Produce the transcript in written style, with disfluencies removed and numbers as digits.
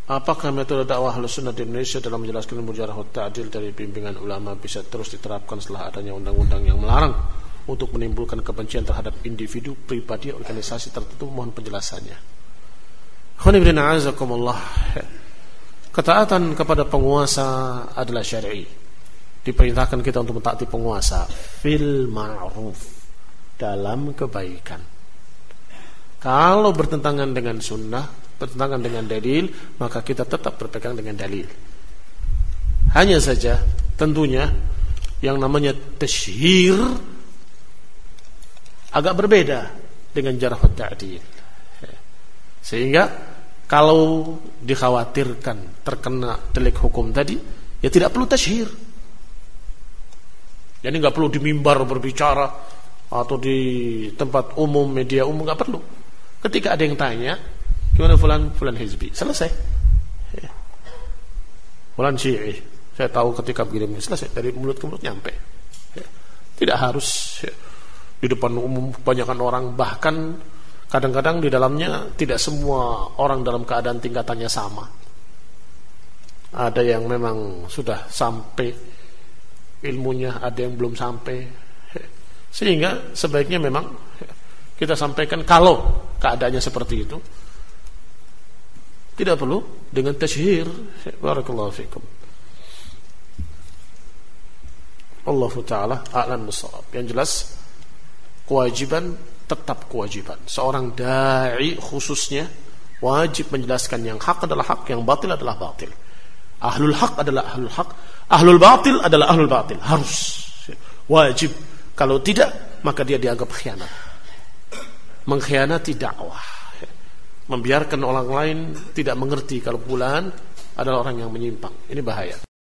apakah metode dakwah Ahlussunnah di Indonesia dalam menjelaskan ilmu jarh wa ta'dil dari bimbingan ulama bisa terus diterapkan setelah adanya undang-undang yang melarang untuk menimbulkan kebencian terhadap individu, pribadi, organisasi tertentu? Mohon penjelasannya. Khonibina azakumullah. Ketaatan kepada penguasa adalah syar'i. Diperintahkan kita untuk mentaati penguasa fil ma'ruf, dalam kebaikan. Kalau bertentangan dengan sunnah, bertentangan dengan dalil, maka kita tetap berpegang dengan dalil. Hanya saja tentunya yang namanya tasyhir agak berbeda dengan jarh wa ta'dil. Sehingga kalau dikhawatirkan terkena delik hukum tadi, ya tidak perlu tasyhir. Jadi nggak perlu di mimbar berbicara atau di tempat umum, media umum, nggak perlu. Ketika ada yang tanya, gimana fulan hizbi, selesai. Fulan syi'i, saya tahu ketika begini, selesai, dari mulut ke mulut nyampe. Tidak harus di depan umum kebanyakan orang, bahkan kadang-kadang di dalamnya tidak semua orang dalam keadaan tingkatannya sama. Ada yang memang sudah sampai ilmunya, ada yang belum sampai. Sehingga sebaiknya memang kita sampaikan kalau keadaannya seperti itu, tidak perlu dengan tasyhir. Barakallahu fikum. Allahu ta'ala a'lam bissawab. Yang jelas kewajiban, tetap kewajiban. Seorang da'i khususnya wajib menjelaskan yang hak adalah hak, yang batil adalah batil. Ahlul hak adalah ahlul hak, ahlul batil adalah ahlul batil. Harus, wajib. Kalau tidak, maka dia dianggap khianat, mengkhianati dakwah, membiarkan orang lain tidak mengerti kalau fulan adalah orang yang menyimpang. Ini bahaya.